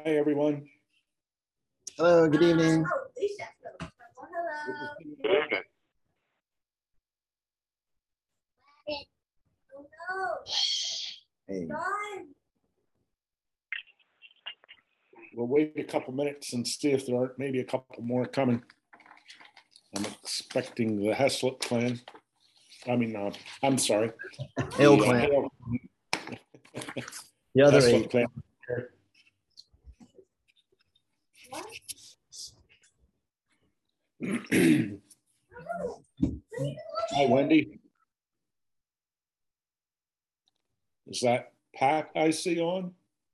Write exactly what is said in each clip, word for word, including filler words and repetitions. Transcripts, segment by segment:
everyone. Hello, good evening. Good Hey. We'll wait a couple minutes and see if there aren't maybe a couple more coming. I'm expecting the Heslop clan. I mean, uh, I'm sorry. Hill The, uh, clan. Hale- The other Heslop eight. clan. Hi, Wendy. Is that Pat I see on?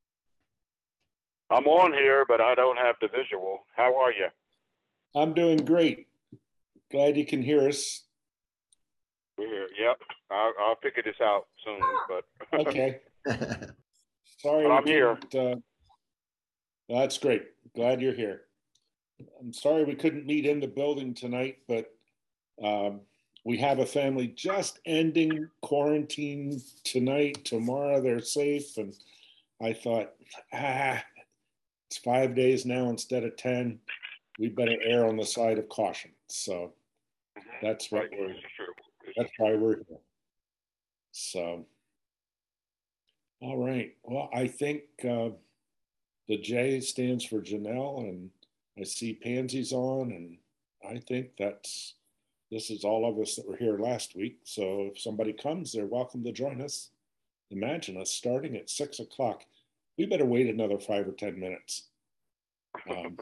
I'm on here, but I don't have the visual. How are you? I'm doing great. Glad you can hear us. We're here. Yep. I'll, I'll figure this out soon, but Okay. Sorry, But we I'm here. couldn't, Uh, that's great. Glad you're here. I'm sorry we couldn't meet in the building tonight, but um, we have a family just ending quarantine tonight. Tomorrow they're safe, and I thought, ah, it's five days now instead of ten. We better err on the side of caution. So that's what Right, we're. this is true. This is That's why we're here. So, all right. Well, I think uh, the J stands for Janelle, and I see Pansy's on, and I think that's this is all of us that were here last week. So if somebody comes, they're welcome to join us. Imagine us starting at six o'clock. We better wait another five or ten minutes. Um,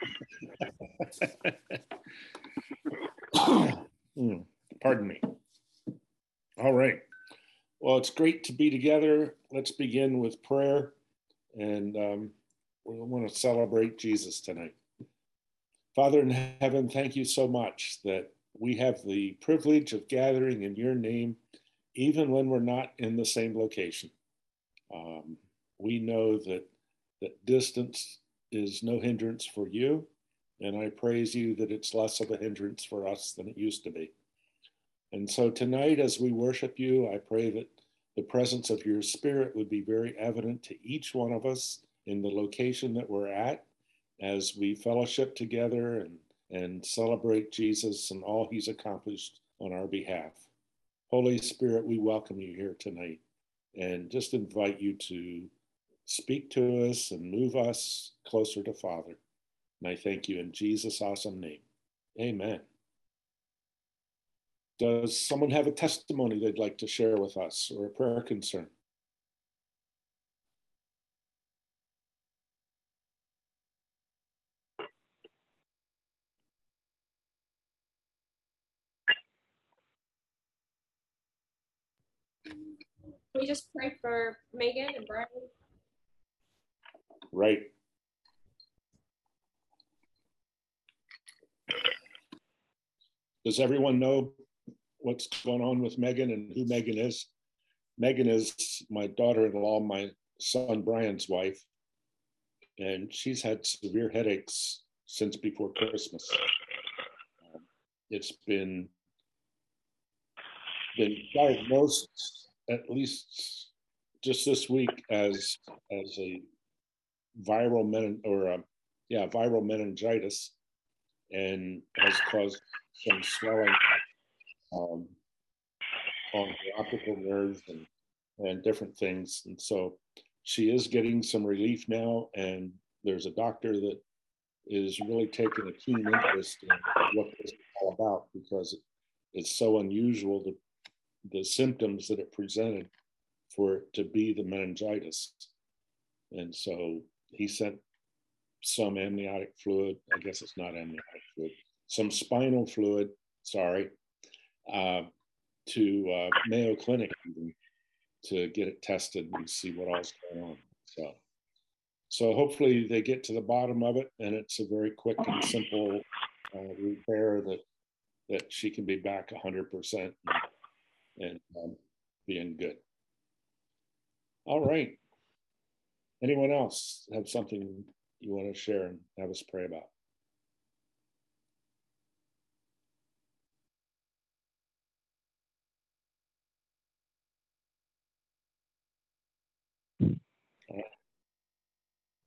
hmm, pardon me. All right. Well, it's great to be together. Let's begin with prayer. And um, we want to celebrate Jesus tonight. Father in heaven, thank you so much that we have the privilege of gathering in your name, even when we're not in the same location. Um, we know that, that distance is no hindrance for you. And I praise you that it's less of a hindrance for us than it used to be. And so tonight, as we worship you, I pray that the presence of your Spirit would be very evident to each one of us in the location that we're at as we fellowship together and, and celebrate Jesus and all he's accomplished on our behalf. Holy Spirit, we welcome you here tonight and just invite you to speak to us and move us closer to Father. And I thank you in Jesus' awesome name. Amen. Does someone have a testimony they'd like to share with us or a prayer concern? We just pray for Megan and Brian. Right. Does everyone know what's going on with Megan and who Megan is? Megan is my daughter-in-law, my son Brian's wife, and she's had severe headaches since before Christmas. Um, it's been been diagnosed at least just this week as as a viral menin or a, yeah viral meningitis, and has caused some swelling um, on her optical nerves and and different things. And so she is getting some relief now, and there's a doctor that is really taking a keen interest in what this is all about, because it's so unusual, the, the symptoms that it presented for it to be the meningitis. And so he sent some amniotic fluid, I guess it's not amniotic fluid, some spinal fluid, sorry, uh, to uh, Mayo Clinic even, to get it tested and see what all's going on. So, so hopefully they get to the bottom of it, and it's a very quick and simple uh, repair that that she can be back one hundred percent and, and um, being good. All right. Anyone else have something you want to share and have us pray about?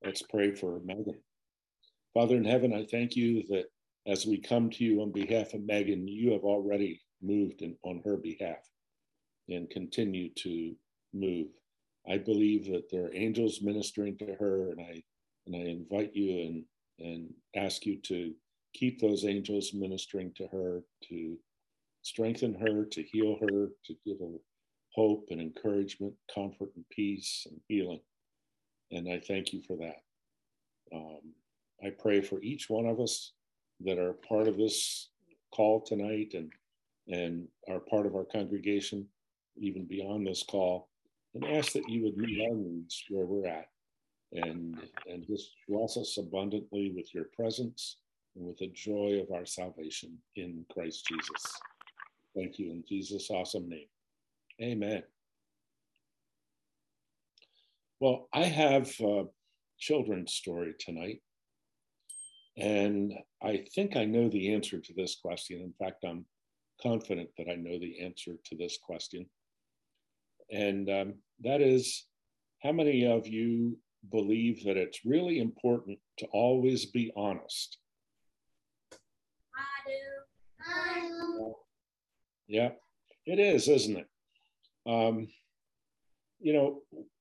Let's pray for Megan. Father in heaven, I thank you that as we come to you on behalf of Megan, you have already moved in, on her behalf and continue to move. I believe that there are angels ministering to her, and I and I invite you and, and ask you to keep those angels ministering to her, to strengthen her, to heal her, to give her hope and encouragement, comfort and peace and healing. And I thank you for that. Um, I pray for each one of us that are part of this call tonight and, and are part of our congregation, even beyond this call, and ask that you would meet our needs where we're at and, and just bless us abundantly with your presence and with the joy of our salvation in Christ Jesus. Thank you in Jesus' awesome name. Amen. Well, I have a children's story tonight, and I think I know the answer to this question. In fact, I'm confident that I know the answer to this question. And um, that is, how many of you believe that it's really important to always be honest? I do. I do. Yeah, it is, isn't it? Um, you know,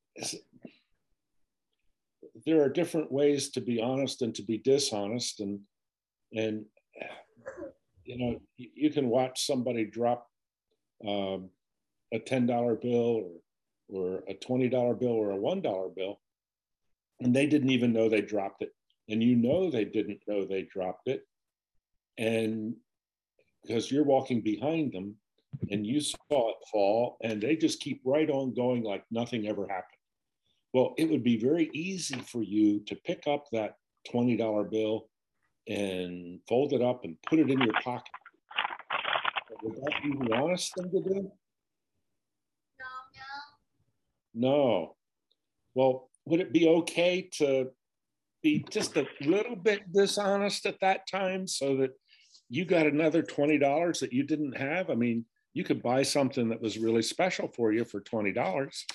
there are different ways to be honest and to be dishonest, and and you know, you can watch somebody drop um, a ten dollar bill or or a twenty dollar bill or a one dollar bill, and they didn't even know they dropped it, and you know they didn't know they dropped it, and because you're walking behind them and you saw it fall, and they just keep right on going like nothing ever happened. Well, it would be very easy for you to pick up that twenty dollar bill and fold it up and put it in your pocket. Would that be the honest thing to do? No, no. No. Well, would it be okay to be just a little bit dishonest at that time so that you got another twenty dollars that you didn't have? I mean, you could buy something that was really special for you for twenty dollars.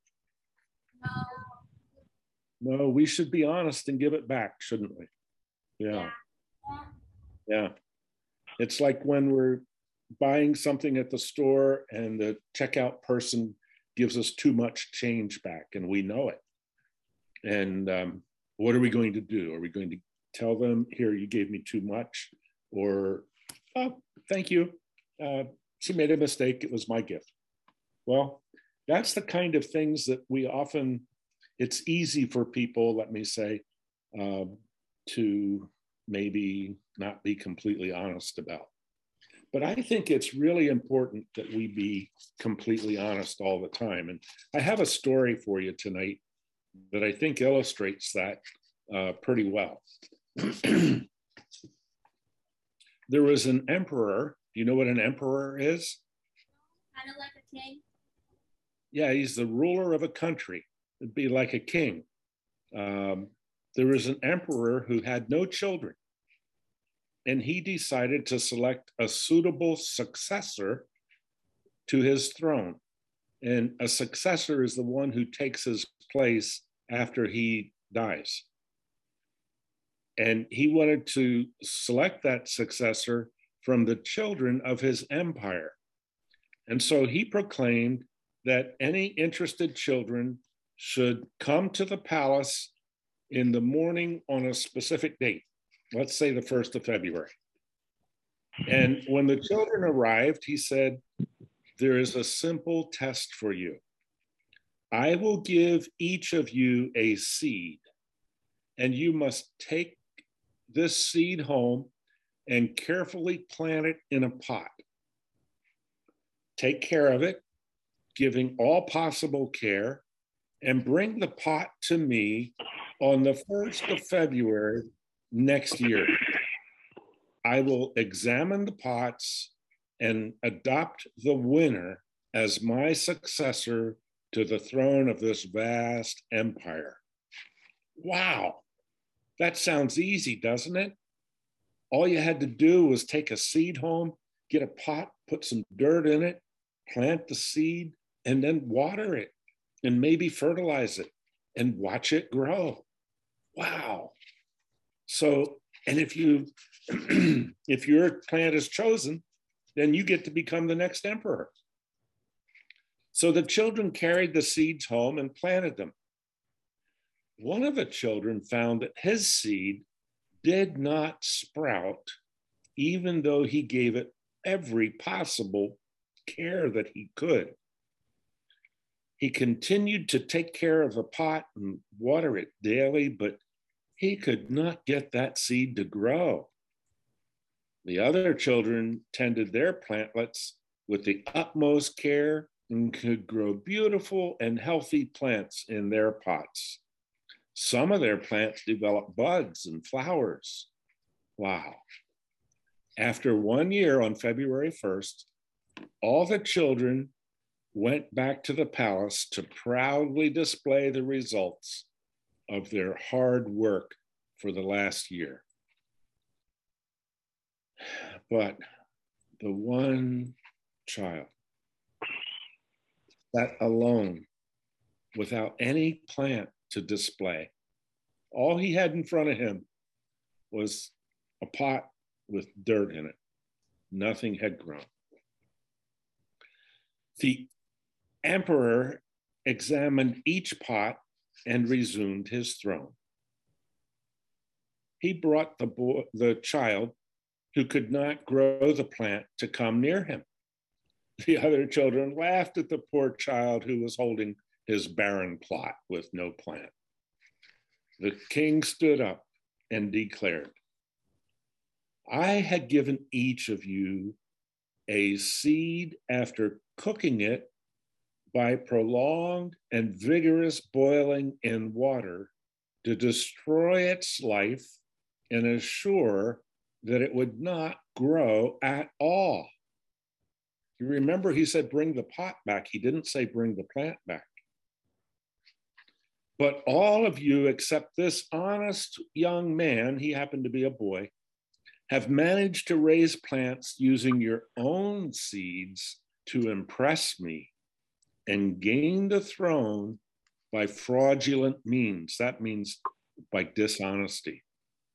No. No, we should be honest and give it back, shouldn't we? Yeah. Yeah. It's like when we're buying something at the store and the checkout person gives us too much change back and we know it. And um, what are we going to do? Are we going to tell them, here, you gave me too much? Or, oh, thank you. Uh, she made a mistake. It was my gift. Well, that's the kind of things that we often, it's easy for people, let me say, um, to maybe not be completely honest about. But I think it's really important that we be completely honest all the time. And I have a story for you tonight that I think illustrates that uh, pretty well. There was an emperor. Do you know what an emperor is? Kind of like a king. Yeah, he's the ruler of a country. It'd be like a king. Um, there was an emperor who had no children, and he decided to select a suitable successor to his throne. And a successor is the one who takes his place after he dies. And he wanted to select that successor from the children of his empire. And so he proclaimed that any interested children should come to the palace in the morning on a specific date, let's say the first of February. And when the children arrived, he said, there is a simple test for you. I will give each of you a seed, and you must take this seed home and carefully plant it in a pot. Take care of it, giving all possible care, and bring the pot to me on the first of February next year. I will examine the pots and adopt the winner as my successor to the throne of this vast empire. Wow, that sounds easy, doesn't it? All you had to do was take a seed home, get a pot, put some dirt in it, plant the seed, and then water it and maybe fertilize it and watch it grow. Wow. So, and if you, if your plant is chosen, then you get to become the next emperor. So the children carried the seeds home and planted them. One of the children found that his seed did not sprout, even though he gave it every possible care that he could. He continued to take care of the pot and water it daily, but he could not get that seed to grow. The other children tended their plantlets with the utmost care and could grow beautiful and healthy plants in their pots. Some of their plants developed buds and flowers. Wow. After one year, on February first, all the children went back to the palace to proudly display the results of their hard work for the last year. But the one child sat alone without any plant to display. All he had in front of him was a pot with dirt in it. Nothing had grown. The emperor examined each pot and resumed his throne. He brought the boy, the child who could not grow the plant to come near him. The other children laughed at the poor child who was holding his barren plot with no plant. The king stood up and declared, I had given each of you a seed after cooking it by prolonged and vigorous boiling in water to destroy its life and assure that it would not grow at all. You remember he said, bring the pot back. He didn't say bring the plant back. But all of you, except this honest young man, he happened to be a boy, have managed to raise plants using your own seeds to impress me and gain the throne by fraudulent means. That means by dishonesty.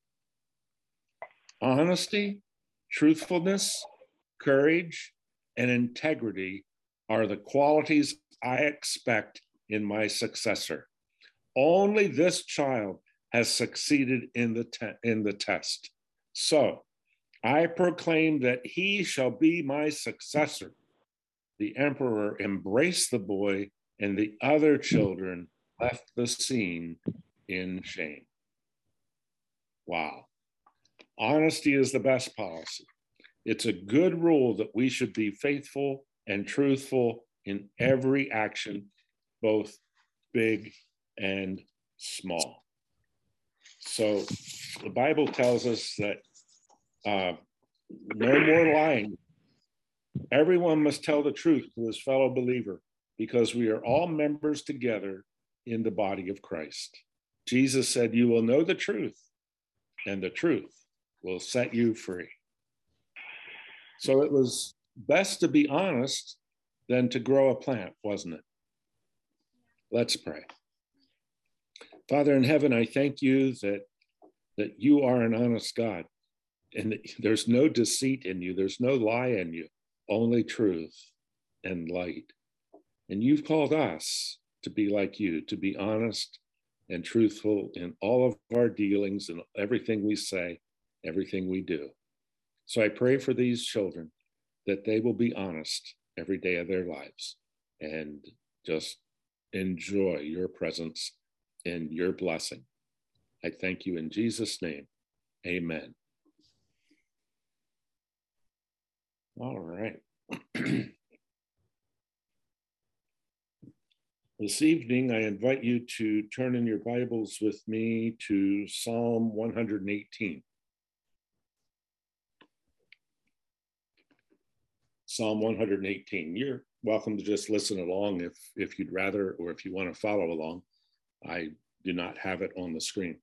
Honesty, truthfulness, courage, and integrity are the qualities I expect in my successor. Only this child has succeeded in the, te- in the test. So I proclaim that he shall be my successor. The emperor embraced the boy, and the other children left the scene in shame. Wow. Honesty is the best policy. It's a good rule that we should be faithful and truthful in every action, both big and small. So the Bible tells us that uh, no more lying. Everyone must tell the truth to his fellow believer, because we are all members together in the body of Christ. Jesus said, you will know the truth, and the truth will set you free. So it was best to be honest than to grow a plant, wasn't it? Let's pray. Father in heaven, I thank you that, that you are an honest God, and that there's no deceit in you. There's no lie in you, only truth and light. And you've called us to be like you, to be honest and truthful in all of our dealings and everything we say, everything we do. So I pray for these children that they will be honest every day of their lives and just enjoy your presence and your blessing. I thank you in Jesus' name. Amen. All right. This evening, I invite you to turn in your Bibles with me to Psalm one hundred eighteen. Psalm one hundred eighteen. You're welcome to just listen along if, if you'd rather, or if you want to follow along. I do not have it on the screen.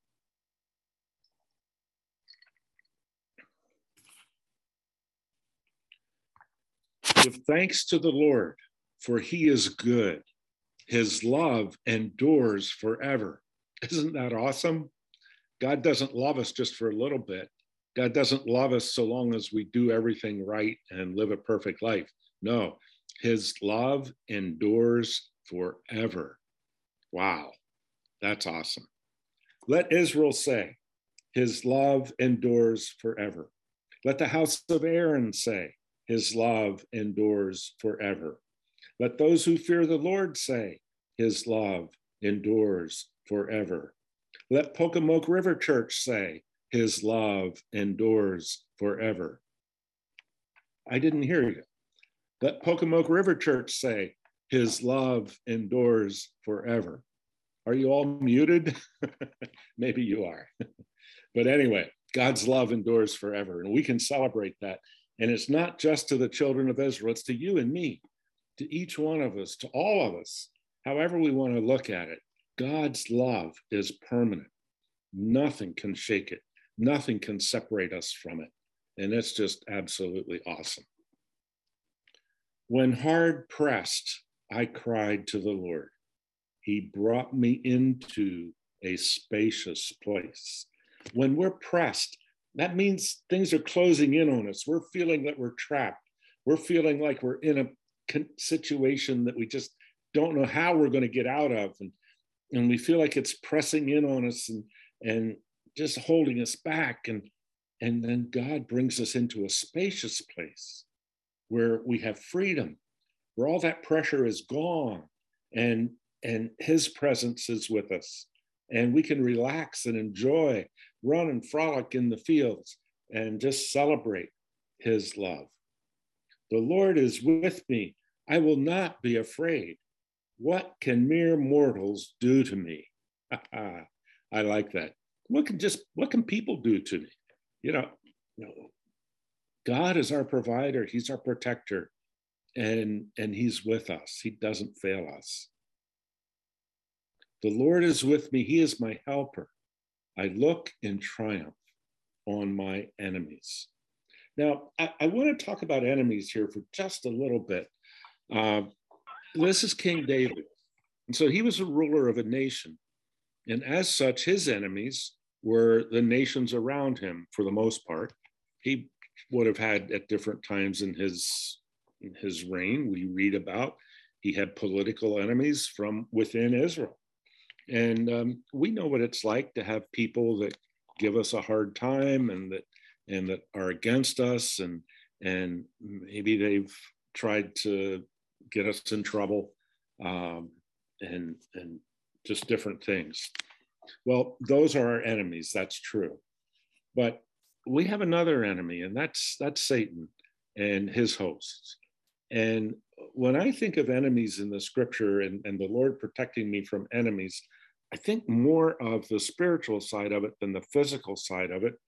Give thanks to the Lord, for he is good. His love endures forever. Isn't that awesome? God doesn't love us just for a little bit. God doesn't love us so long as we do everything right and live a perfect life. No, his love endures forever. Wow, that's awesome. Let Israel say, his love endures forever. Let the house of Aaron say, his love endures forever. Let those who fear the Lord say, his love endures forever. Let Pocomoke River Church say, his love endures forever. I didn't hear you. Let Pocomoke River Church say, his love endures forever. Are you all muted? Maybe you are. But anyway, God's love endures forever, and we can celebrate that. And it's not just to the children of Israel, it's to you and me, to each one of us, to all of us, however we want to look at it. God's love is permanent. Nothing can shake it. Nothing can separate us from it. And it's just absolutely awesome. When hard pressed, I cried to the Lord. He brought me into a spacious place. When we're pressed, that means things are closing in on us. We're feeling that we're trapped. We're feeling like we're in a situation that we just don't know how we're going to get out of. And, and we feel like it's pressing in on us and, and just holding us back. And, and then God brings us into a spacious place where we have freedom, where all that pressure is gone, and, and his presence is with us. And we can relax and enjoy, run and frolic in the fields, and just celebrate his love. The Lord is with me. I will not be afraid. What can mere mortals do to me? I like that. What can just what can people do to me? You know, you know, God is our provider. He's our protector, and and he's with us. He doesn't fail us. The Lord is with me. He is my helper. I look in triumph on my enemies. Now, I, I want to talk about enemies here for just a little bit. Uh, this is King David. And so he was a ruler of a nation. And as such, his enemies were the nations around him for the most part. He would have had at different times in his, in his reign, we read about, he had political enemies from within Israel. And um, we know what it's like to have people that give us a hard time and that and that are against us, and and maybe they've tried to get us in trouble, um, and and just different things. Well, those are our enemies. That's true, but we have another enemy, and that's that's Satan and his hosts. And when I think of enemies in the scripture and, and the Lord protecting me from enemies, I think more of the spiritual side of it than the physical side of it,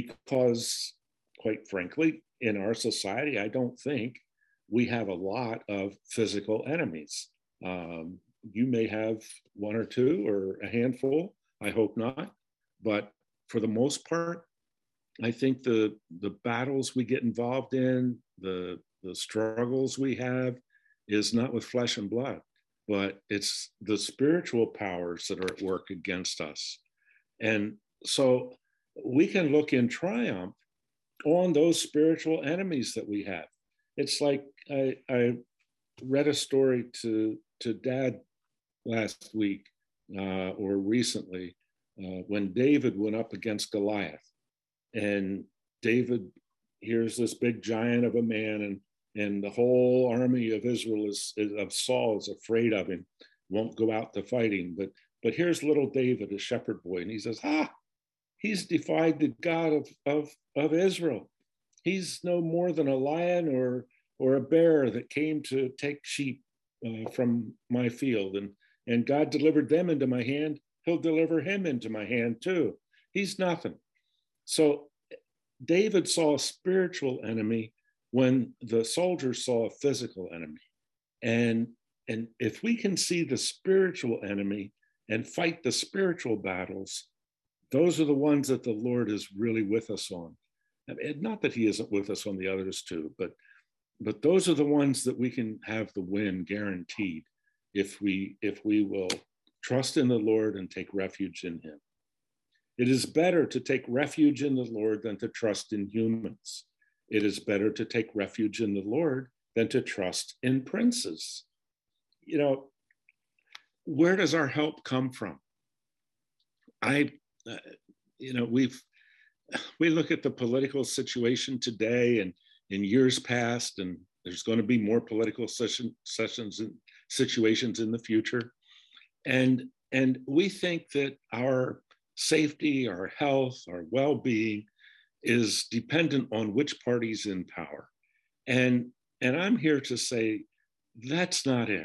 because quite frankly, in our society, I don't think we have a lot of physical enemies. Um, you may have one or two or a handful, I hope not. But for the most part, I think the, the battles we get involved in, the the struggles we have is not with flesh and blood, but it's the spiritual powers that are at work against us. And so we can look in triumph on those spiritual enemies that we have. It's like I, I read a story to, to Dad last week uh, or recently uh, when David went up against Goliath. And David here's this big giant of a man, and and the whole army of Israel is, is of Saul is afraid of him, won't go out to fight him. But but here's little David, a shepherd boy, and he says, ah, he's defied the God of of of Israel. He's no more than a lion or or a bear that came to take sheep uh, from my field, and and God delivered them into my hand. He'll deliver him into my hand too. He's nothing. So David saw a spiritual enemy when the soldiers saw a physical enemy. And, and if we can see the spiritual enemy and fight the spiritual battles, those are the ones that the Lord is really with us on. And not that he isn't with us on the others too, but, but those are the ones that we can have the win guaranteed if we, if we will trust in the Lord and take refuge in him. It is better to take refuge in the Lord than to trust in humans. It is better to take refuge in the Lord than to trust in princes. You know, where does our help come from? I, uh, you know, we've, we look at the political situation today and in years past, and there's going to be more political session, sessions and situations in the future. And, and we think that our safety, our health, our well-being is dependent on which party's in power. And, and I'm here to say, that's not it.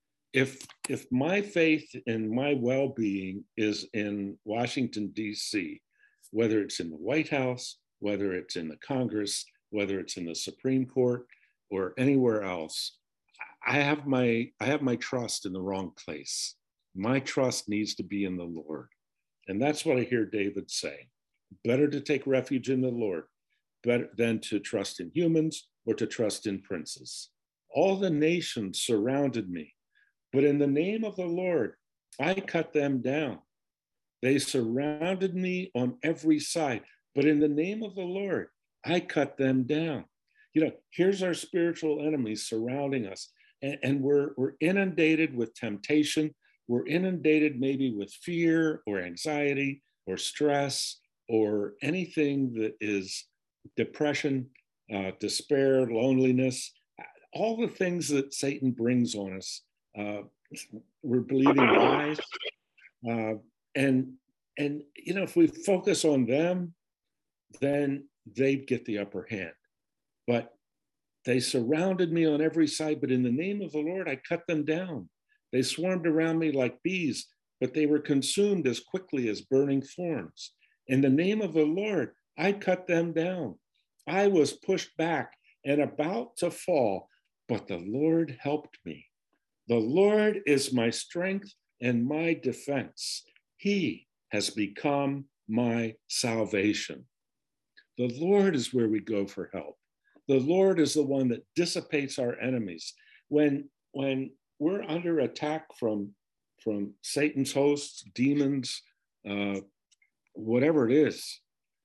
If, if my faith and my well-being is in Washington, D C, whether it's in the White House, whether it's in the Congress, whether it's in the Supreme Court or anywhere else, I have my, I have my trust in the wrong place. My trust needs to be in the Lord. And that's what I hear David say. Better to take refuge in the Lord better than to trust in humans or to trust in princes. All the nations surrounded me, but in the name of the Lord, I cut them down. They surrounded me on every side, but in the name of the Lord, I cut them down. You know, here's our spiritual enemies surrounding us, and, and we're, we're inundated with temptation. We're inundated maybe with fear or anxiety or stress or anything that is depression, uh, despair, loneliness, all the things that Satan brings on us. Uh, we're believing lies. Uh, and, and, you know, if we focus on them, then they'd get the upper hand. But they surrounded me on every side, but in the name of the Lord, I cut them down. They swarmed around me like bees, but they were consumed as quickly as burning thorns. In the name of the Lord, I cut them down. I was pushed back and about to fall, but the Lord helped me. The Lord is my strength and my defense. He has become my salvation. The Lord is where we go for help. The Lord is the one that dissipates our enemies. When, when we're under attack from, from Satan's hosts, demons, uh, whatever it is,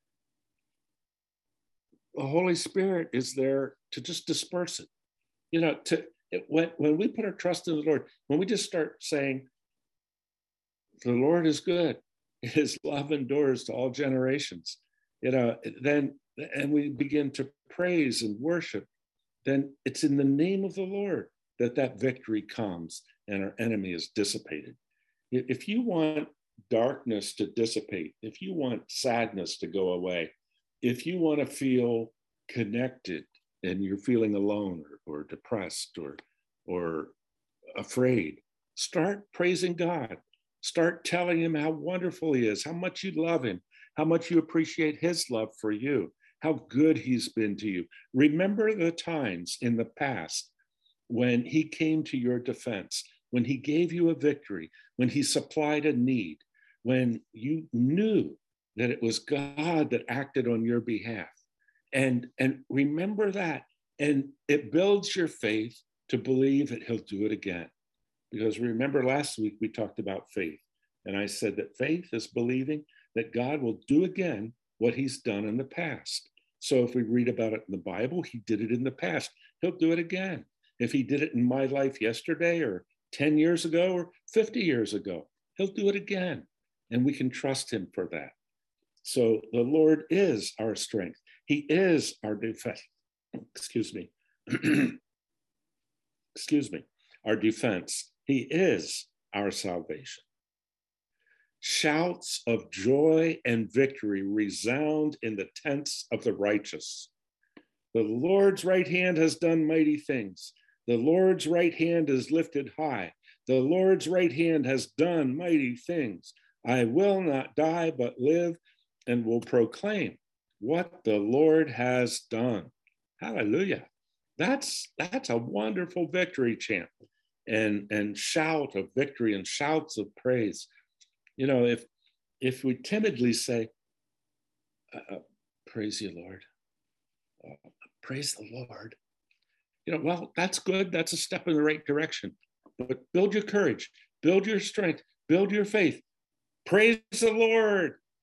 the Holy Spirit is there to just disperse it. You know, to it, when, when we put our trust in the Lord, when we just start saying, the Lord is good, his love endures to all generations, you know, then, and we begin to praise and worship, then it's in the name of the Lord that that victory comes and our enemy is dissipated. If you want darkness to dissipate, if you want sadness to go away, if you want to feel connected and you're feeling alone or, or depressed or, or afraid, start praising God. Start telling him how wonderful he is, how much you love him, how much you appreciate his love for you, how good he's been to you. Remember the times in the past when he came to your defense, when he gave you a victory, when he supplied a need, when you knew that it was God that acted on your behalf. And, and remember that, and it builds your faith to believe that he'll do it again. Because remember last week we talked about faith, and I said that faith is believing that God will do again what he's done in the past. So if we read about it in the Bible, he did it in the past, he'll do it again. If he did it in my life yesterday or ten years ago or fifty years ago, he'll do it again. And we can trust him for that. So the Lord is our strength. He is our defense. Excuse me. Excuse me. Our defense. He is our salvation. Shouts of joy and victory resound in the tents of the righteous. The Lord's right hand has done mighty things. The Lord's right hand is lifted high. The Lord's right hand has done mighty things. I will not die, but live and will proclaim what the Lord has done. Hallelujah. That's, that's a wonderful victory chant and, and shout of victory and shouts of praise. You know, if, if we timidly say, uh, praise you, Lord, uh, praise the Lord, you know, well, that's good. That's a step in the right direction. But build your courage, build your strength, build your faith. Praise the Lord.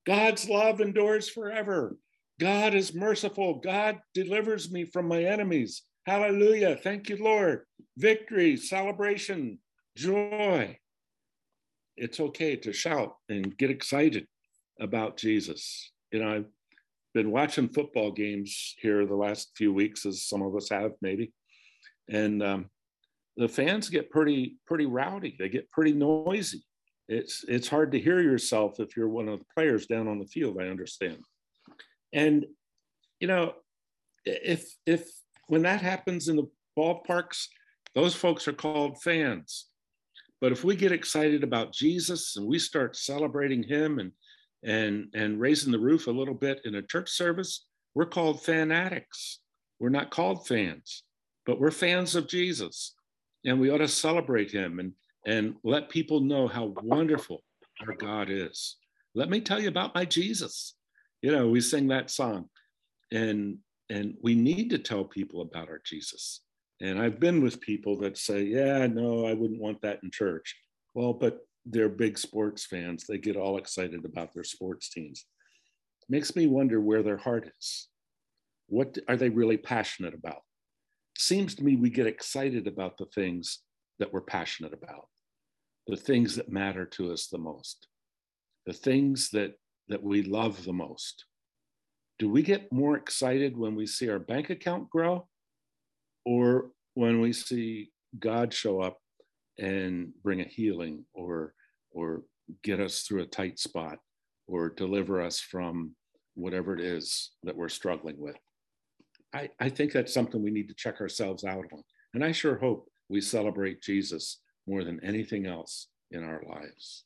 God's love endures forever. God is merciful. God delivers me from my enemies. Hallelujah. Thank you, Lord. Victory, celebration, joy. It's okay to shout and get excited about Jesus. You know, I've been watching football games here the last few weeks, as some of us have maybe. And um, the fans get pretty, pretty rowdy. They get pretty noisy. It's, it's hard to hear yourself if you're one of the players down on the field, I understand. And, you know, if, if when that happens in the ballparks, those folks are called fans. But if we get excited about Jesus and we start celebrating him and, and, and raising the roof a little bit in a church service, we're called fanatics. We're not called fans, but we're fans of Jesus. And we ought to celebrate him and, and let people know how wonderful our God is. Let me tell you about my Jesus. You know, we sing that song, and, and we need to tell people about our Jesus. And I've been with people that say, yeah, no, I wouldn't want that in church. Well, but they're big sports fans. They get all excited about their sports teams. Makes me wonder where their heart is. What are they really passionate about? Seems to me we get excited about the things that we're passionate about, the things that matter to us the most, the things that, that we love the most. Do we get more excited when we see our bank account grow, or when we see God show up and bring a healing, or, or get us through a tight spot, or deliver us from whatever it is that we're struggling with? I, I think that's something we need to check ourselves out on. And I sure hope we celebrate Jesus more than anything else in our lives.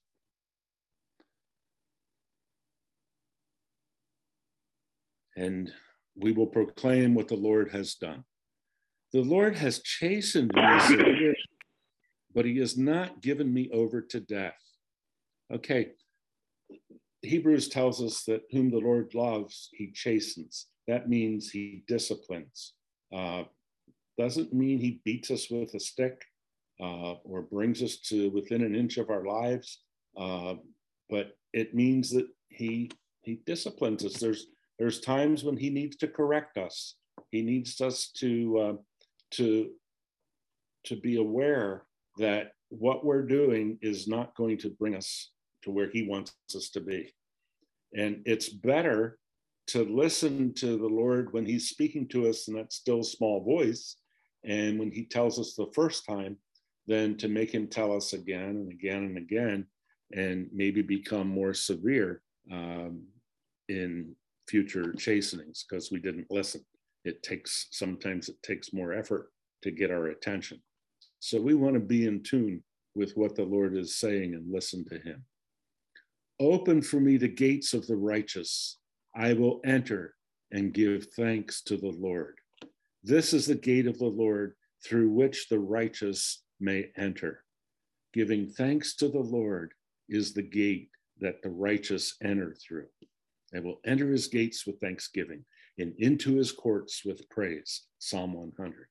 And we will proclaim what the Lord has done. The Lord has chastened me severely, but he has not given me over to death. Okay, Hebrews tells us that whom the Lord loves, he chastens. That means he disciplines. Uh, doesn't mean he beats us with a stick uh, or brings us to within an inch of our lives, uh, but it means that he, he disciplines us. There's, there's times when he needs to correct us. He needs us to, uh, to, to be aware that what we're doing is not going to bring us to where he wants us to be. And it's better to listen to the Lord when he's speaking to us in that still small voice, and when he tells us the first time, than to make him tell us again and again and again, and maybe become more severe um, in future chastenings because we didn't listen. It takes, sometimes it takes more effort to get our attention. So we want to be in tune with what the Lord is saying and listen to him. Open for me the gates of the righteous. I will enter and give thanks to the Lord. This is the gate of the Lord through which the righteous may enter. Giving thanks to the Lord is the gate that the righteous enter through. I will enter his gates with thanksgiving and into his courts with praise. Psalm one hundred.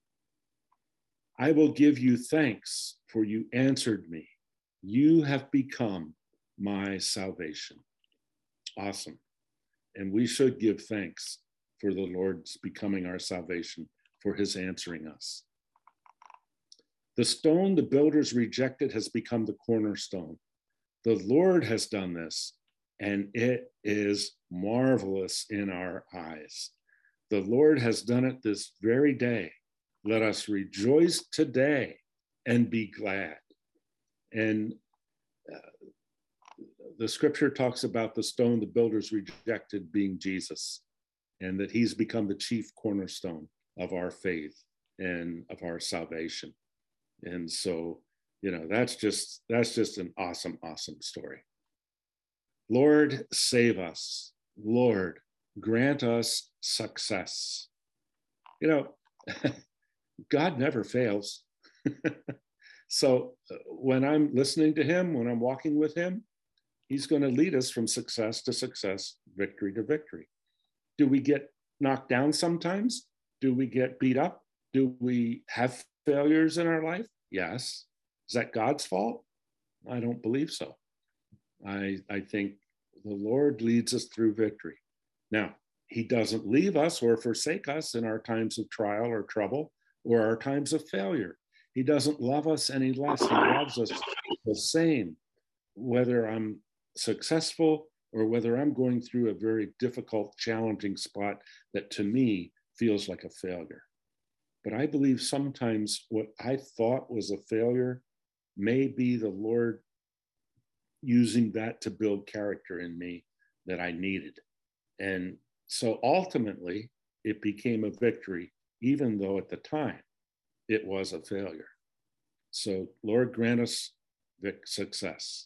I will give you thanks, for you answered me. You have become my salvation. Awesome. And we should give thanks for the Lord's becoming our salvation, for his answering us. The stone the builders rejected has become the cornerstone. The Lord has done this, and it is marvelous in our eyes. The Lord has done it this very day. Let us rejoice today and be glad. And uh, the scripture talks about the stone the builders rejected being Jesus, and that he's become the chief cornerstone of our faith and of our salvation. And so, you know, that's just, that's just an awesome, awesome story. Lord, save us. Lord, grant us success. You know, God never fails. So uh, when I'm listening to him, when I'm walking with him, he's going to lead us from success to success, victory to victory. Do we get knocked down sometimes? Do we get beat up? Do we have failures in our life? Yes. Is that God's fault? I don't believe so. I, I think The Lord leads us through victory. Now, he doesn't leave us or forsake us in our times of trial or trouble or our times of failure. He doesn't love us any less. He loves us the same, whether I'm successful or whether I'm going through a very difficult, challenging spot that to me feels like a failure. But I believe sometimes what I thought was a failure may be the Lord using that to build character in me that I needed. And so ultimately, it became a victory, even though at the time it was a failure. So, Lord, grant us success.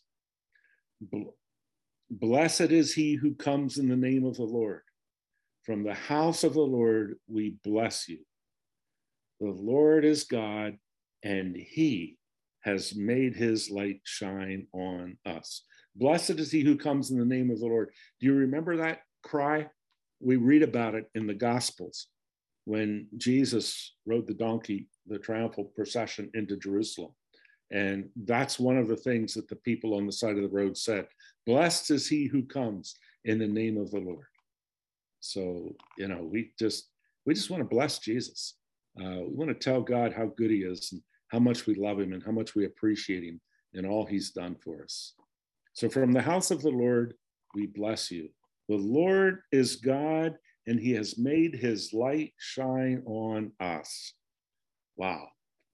Blessed is he who comes in the name of the Lord. From the house of the Lord, we bless you. The Lord is God, and he has made his light shine on us. Blessed is he who comes in the name of the Lord. Do you remember that cry? We read about it in the Gospels when Jesus rode the donkey, the triumphal procession into Jerusalem. And that's one of the things that the people on the side of the road said. Blessed is he who comes in the name of the Lord. So, you know, we just, we just want to bless Jesus. Uh, we want to tell God how good he is and how much we love him and how much we appreciate him and all he's done for us. So from the house of the Lord, we bless you. The Lord is God, and he has made his light shine on us. Wow.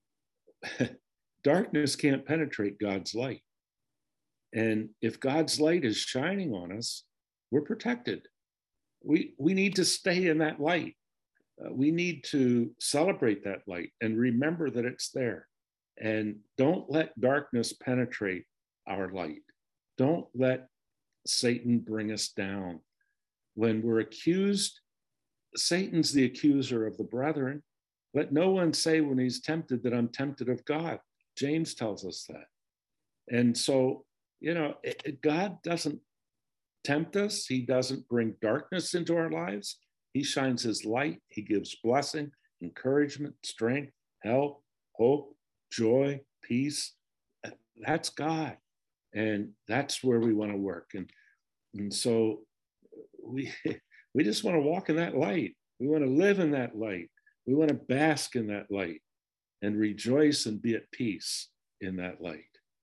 Darkness can't penetrate God's light. And if God's light is shining on us, we're protected. We, we need to stay in that light. Uh, we need to celebrate that light and remember that it's there. And don't let darkness penetrate our light. Don't let Satan bring us down. When we're accused, Satan's the accuser of the brethren. Let no one say when he's tempted that I'm tempted of God. James tells us that. And so, you know, it, it, God doesn't tempt us. He doesn't bring darkness into our lives. He shines his light. He gives blessing, encouragement, strength, help, hope, joy, peace. That's God. And that's where we want to work. And, and so we, we just want to walk in that light. We want to live in that light. We want to bask in that light and rejoice and be at peace in that light.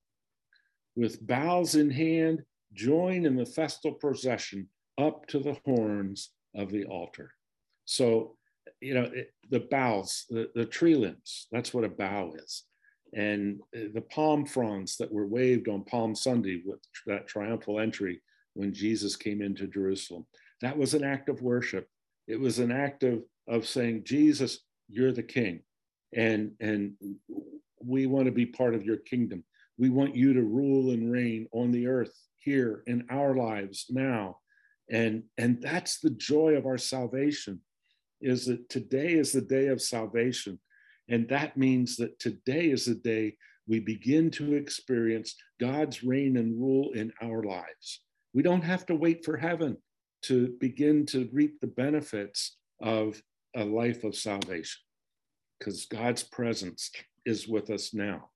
With boughs in hand, join in the festal procession up to the horns of the altar. So, you know, it, the boughs, the, the tree limbs, that's what a bough is. And the palm fronds that were waved on Palm Sunday with that triumphal entry when Jesus came into Jerusalem, that was an act of worship. It was an act of, of saying, Jesus, you're the king. And, and we want to be part of your kingdom. We want you to rule and reign on the earth here in our lives now. And, and that's the joy of our salvation, is that today is the day of salvation. And that means that today is the day we begin to experience God's reign and rule in our lives. We don't have to wait for heaven to begin to reap the benefits of a life of salvation, because God's presence is with us now.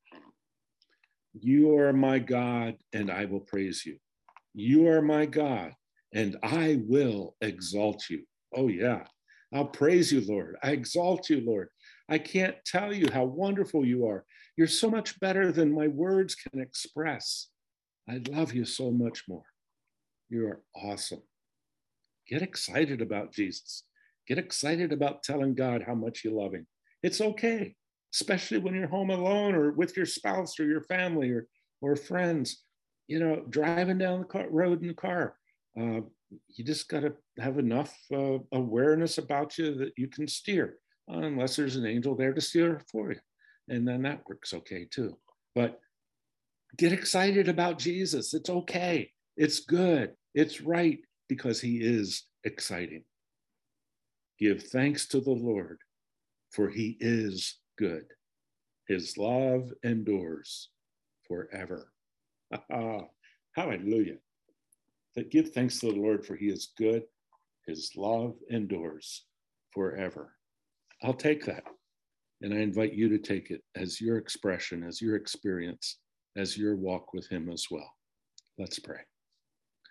You are my God, and I will praise you. You are my God, and I will exalt you. Oh, yeah. I'll praise you, Lord. I exalt you, Lord. I can't tell you how wonderful you are. You're so much better than my words can express. I love you so much more. You are awesome. Get excited about Jesus. Get excited about telling God how much you love him. It's okay, especially when you're home alone or with your spouse or your family or, or friends, you know, driving down the car, road in the car. Uh, you just got to have enough uh, awareness about you that you can steer, unless there's an angel there to steer for you. And then that works okay too. But get excited about Jesus. It's okay. It's good. It's right, because he is exciting. Give thanks to the Lord, for he is good. His love endures forever. Hallelujah. That give thanks to the Lord, for he is good. His love endures forever. I'll take that. And I invite you to take it as your expression, as your experience, as your walk with him as well. Let's pray.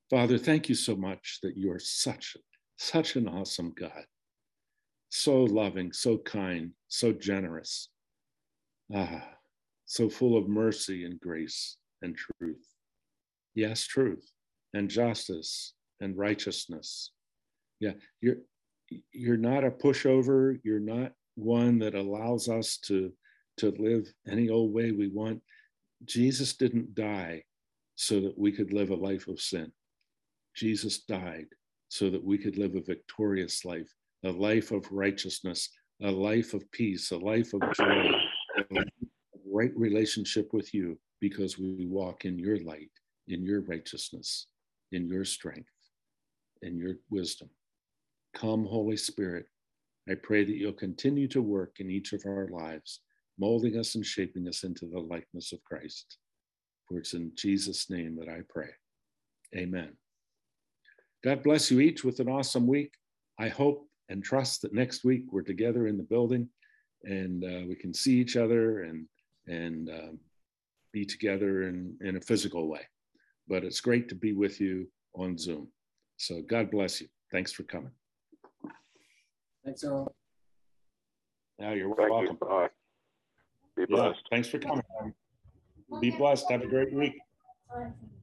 Father, thank you so much that you are such, such an awesome God. So loving, so kind, so generous, ah, so full of mercy and grace and truth. Yes, truth and justice and righteousness. Yeah, you're you're not a pushover. You're not one that allows us to, to live any old way we want. Jesus didn't die so that we could live a life of sin. Jesus died so that we could live a victorious life, a life of righteousness, a life of peace, a life of joy, a life of right relationship with you, because we walk in your light, in your righteousness, in your strength, in your wisdom. Come, Holy Spirit, I pray that you'll continue to work in each of our lives, molding us and shaping us into the likeness of Christ. For it's in Jesus' name that I pray. Amen. God bless you each with an awesome week. I hope and trust that next week we're together in the building and uh, we can see each other and, and um, be together in, in a physical way. But it's great to be with you on Zoom. So God bless you. Thanks for coming. Thanks, all. Now you're Thank welcome. you. Bye. Be Yeah, blessed. thanks for coming. Be blessed. Have a great week. Bye.